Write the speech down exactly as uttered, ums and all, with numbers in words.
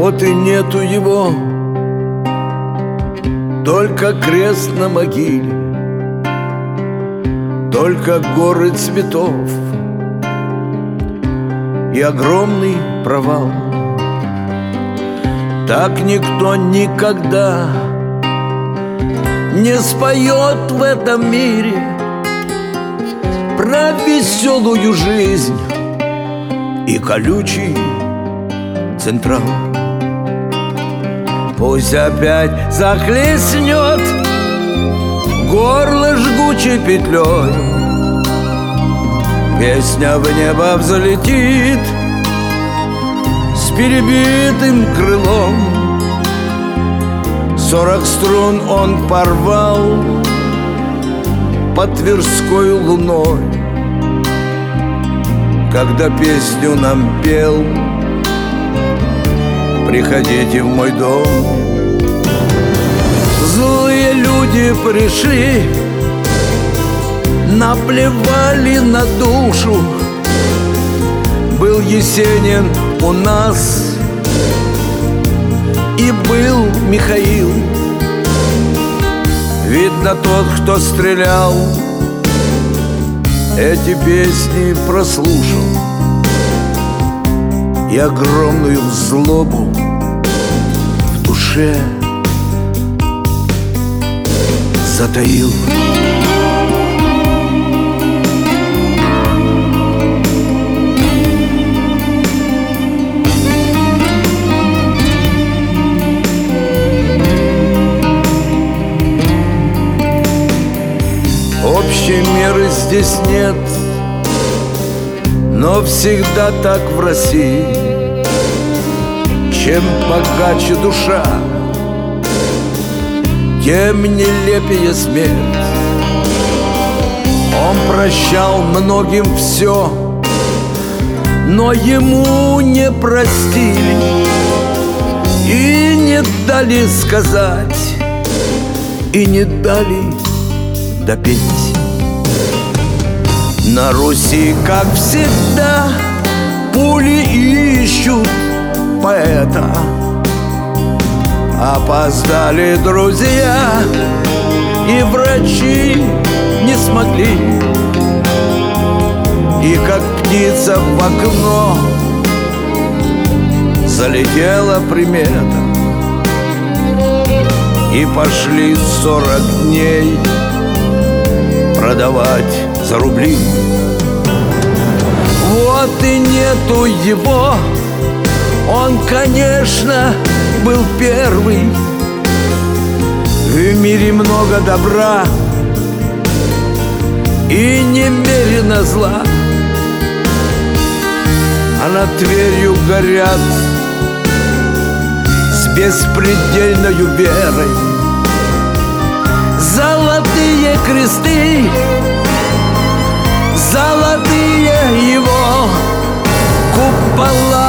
Вот и нету его, только крест на могиле, только горы цветов и огромный провал. Так никто никогда не споет в этом мире про веселую жизнь и колючий Централ. Пусть опять захлестнет горло жгучей петлей, песня в небо взлетит с перебитым крылом. Сорок струн он порвал под Тверской луной, когда песню нам пел «Приходите в мой дом». Злые люди пришли, наплевали на душу. Был Есенин у нас и был Михаил. Видно, тот, кто стрелял, эти песни прослушал и огромную злобу в душе затаил. Общей меры здесь нет, но всегда так в России. Чем богаче душа, тем нелепее смерть. Он прощал многим все, но ему не простили и не дали сказать, и не дали допеть. На Руси, как всегда, пули ищут поэта. Опоздали друзья, и врачи не смогли. И как птица в окно залетела примета, и пошли сорок дней продавать за рубли. Вот и нету его, он, конечно, был первый. В мире много добра и немерено зла, а над Тверью горят с беспредельною верой золотые кресты, золотые его купола.